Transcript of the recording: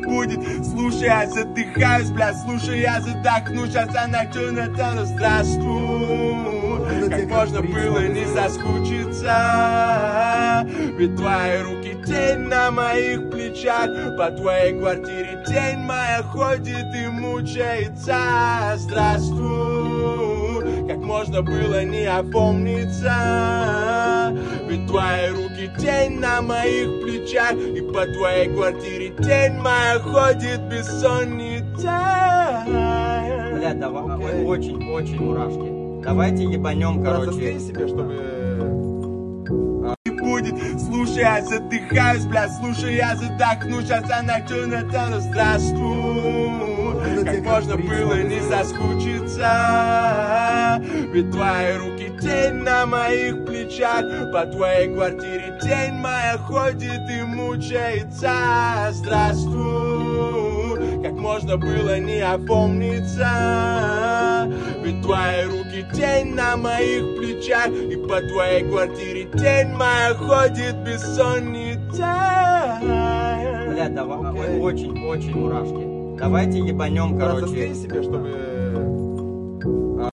будет. Слушай, я задыхаюсь, бля, слушай, я задохнусь. Сейчас она Джонатана, здравствуй. Как можно было не соскучиться? Ведь твои руки тень на моих плечах. По твоей квартире тень моя ходит и мучается. Здравствуй. Как можно было не опомниться? Ведь твои руки тень на моих плечах. И по твоей квартире тень моя ходит бессонница. Бля, давай, очень мурашки. Давайте ебанем, короче. себе, чтобы... Будет. Слушай, я задыхаюсь, бля, слушай, я задохнусь. Сейчас она Джонатана, здравствуй. Как можно было не соскучиться? Ведь твои руки тень на моих плечах. По твоей квартире тень моя ходит и мучается. Здравствуй. Как можно было не опомниться? Ведь твои руки тень на моих плечах. И по твоей квартире тень моя ходит бессонница. Бля, давай, очень мурашки. Давайте ебанем, короче. себе, чтобы...